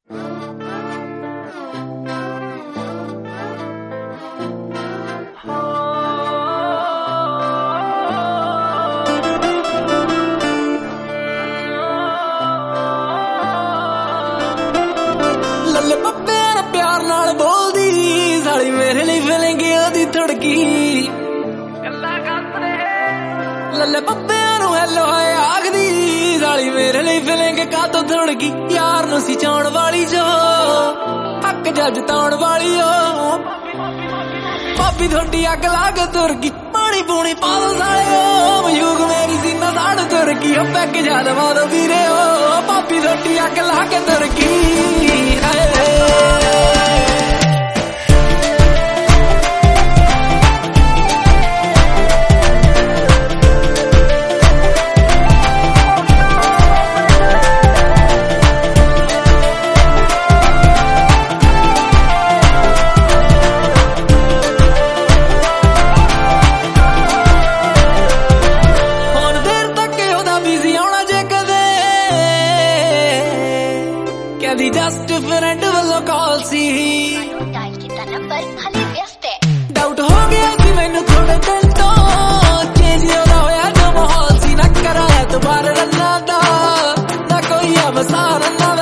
ਲੱਲੇ ਪੱਪੇ ਨਾਲ ਪਿਆਰ ਨਾਲ ਬੋਲਦੀ ਸਾਲੀ ਮੇਰੇ ਲਈ ਫਿਲਿੰਗ ਉਹਦੀ ਧੜਕੀ ਲੱਲੇ ਪੱਪਿਆਂ ਨੂੰ ਹੈਲੋ ਹਾਏ ਆਖਦੀ ਸਾਲੀ ਮੇਰੇ ਲਈ ਫਿਲਿੰਗ ਕਾਤੋਂ ਧੜਕੀ ਯਾਰ ਨੂੰ ਸੀ ਚਾਉਣ ਵਾਲੀ ਜੋ ਹੱਕ ਜੱਜ ਤਾਉਣ ਵਾਲੀ ਓ ਭਾਬੀ ਤੁਹਾਡੀ ਅੱਗ ਲਾ ਕੇ ਤੁਰ ਗਈ ਪਾਣੀ ਪੂਣੀ ਪਾ ਦੋ ਸਾਲਿਓ ਮਯੂਗ ਮੇਰੀ ਸੀਨਾ ਸਾੜ ਤੁਰ ਗਈ ਉਹ ਪੈਕ ਜਾ ਦਵਾ ਦੋ ਵੀਰੇ ਓ ਭਾਬੀ ਤੁਹਾਡੀ ਅੱਗ ਲਾ ਕੇ ਤੁਰ ਗਈ ਕਹਿੰਦੀ ਜਸਟ ਫਰੈਂਡ ਵੱਲੋਂ ਕਾਲ ਸੀ ਡਾਇਲ ਕੀਤਾ ਨੰਬਰ ਹਲੇ ਵਿਅਸਤ ਹੈ ਡਾਊਟ ਹੋ ਗਿਆ ਸੀ ਮੈਨੂੰ ਥੋੜੇ ਦਿਨ ਤੋਂ ਚੇਂਜ ਉਹਦਾ ਹੋਇਆ ਜੋ ਮਾਹੌਲ ਸੀ ਨਾ ਕਰਾਇਆ ਦੁਬਾਰਾ ਰੰਨਾਂ ਦਾ ਨਾ ਕੋਈ ਅਵਸਾਰ ਨਾ